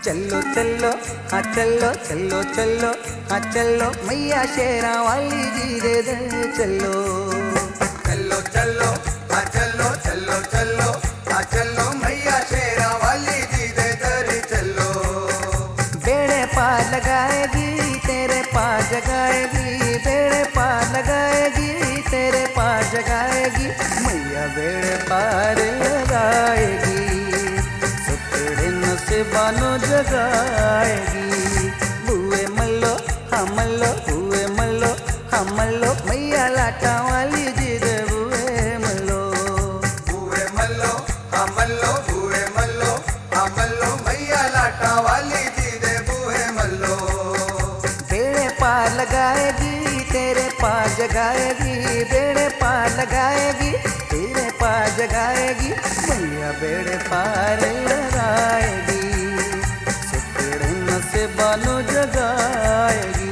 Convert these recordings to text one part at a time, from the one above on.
चलो चलो हाँ चलो चलो चलो हाँ चलो मैया शेरा वाली जी दे दे चलो। चलो चलो हाँ चलो चलो चलो हाँ चलो मैया शेरा वाली जी दे दर चलो। बेड़े पार लगाएगी तेरे पार जगाएगी, बेड़े पार लगाएगी तेरे पार जगाएगी, मैया बेड़े पार लगाएगी सुतड़े नसीबानो जगाएगी। बुए मल्लो हाँ मल्लो बुए मल्लो हाँ मल्लो मैया लाटा वाली जी दे बुए मल्लो। बुए मल्लो हाँ मल्लो बुए मल्लो हाँ मल्लो मैया लाटा वाली जी दे बुए मल्लो। बेड़े पार लगाएगी तेरे पार जगाएगी, बेड़े पार लगाएगी तेरे पार जगाएगी, मैया बेड़े पार लगाएगी सुतड़े नसीबानो जगाएगी।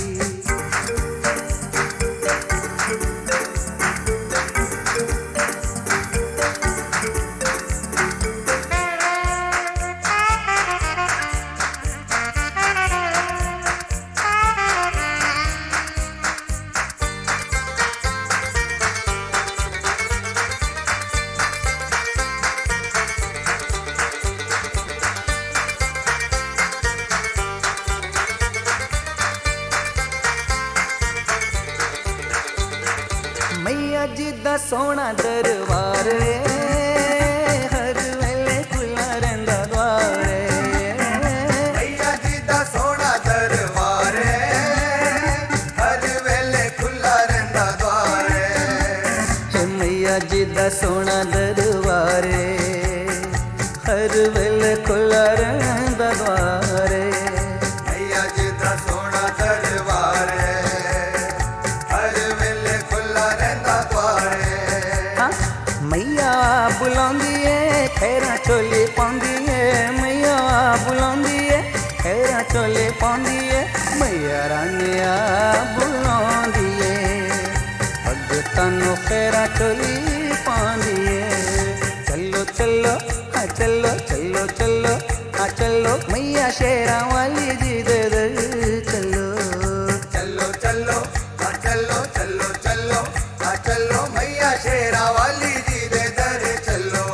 मैया जी दा सोना दरबार रे हर वेले खुला रहिंदा द्वार रे। मैया जी दा सोना दरबार हर वेले खुला रहिंदा द्वार। हे मैया जी दा सोना दरबार हर वेले खुला रहिंदा द्वार। मैया जी दा सोना दरबार हर वेले खुला रहिंदा द्वार। हाँ मैया बुलांदी है खैरा चोली पांदी है, मैया बुलांदी है खैरा चोली पांदी है, मैया रानिया बुलांदी है भगतां नू खैरा चोली पांदी है। चलो चलो हाँ चलो चलो चलो हाँ चलो मैया शेरा वाली जी दे दे चलो। चलो चलो हाँ चलो चलो चलो हाँ चलो मैया शेरा वाली जी दे दर चलो।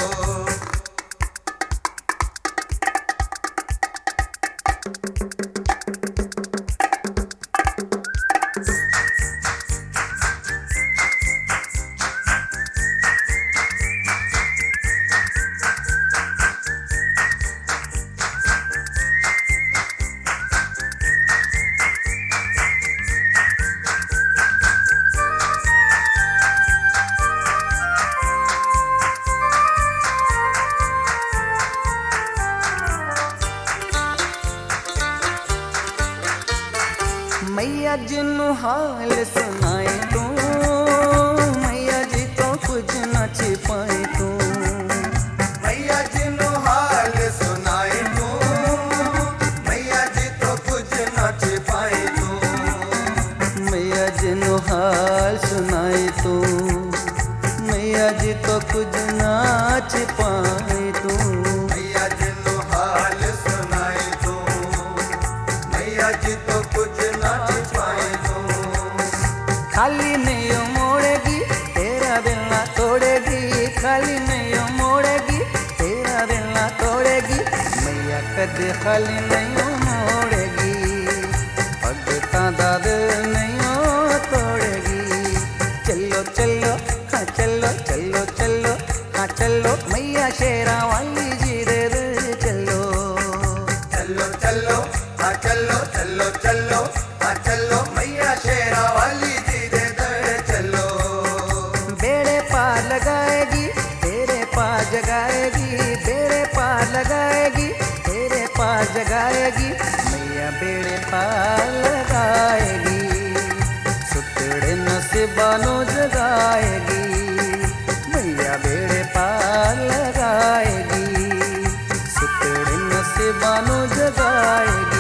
मैया जिन्नू हाल सुनाए तू, मैया जी तो कुछ न छिपाए तू। मैया जी नु हाल सुनाए तू, मैया जी तो कुछ न छिपाए तू। मैया जिन्नू हाल सुनाए तू, मैया जी तो कुछ न छिपाए तू। मैया जी नु हाल सुनाए तू, मैया जी तो कुछ न छिपाए तू। खाली नहीं मोड़ेगी तेरा दिल ना तोड़ेगी, खाली नहीं मोड़ेगी तेरा दिल ना तोड़ेगी, मैया कदे खाली नहीं मोड़ेगी भगतां दा दिल नहीं तोड़ेगी। चलो चलो हाँ चलो चलो चलो हाँ चलो मैया शेरा वाली जी दे दे चलो। चलो चलो हाँ चलो चलो चलो हाँ चलो मैया शेरा वाली जी दे दर चलो। बेड़े पार लगाएगी तेरे पार जगाएगी, बेड़े पार लगाएगी तेरे पार जगाएगी, मैया बेड़े पार लगाएगी सुतड़े नसीबानो जगाएगी, मैया बेड़े पार लगाएगी सुतड़े नसीबानो जगाएगी।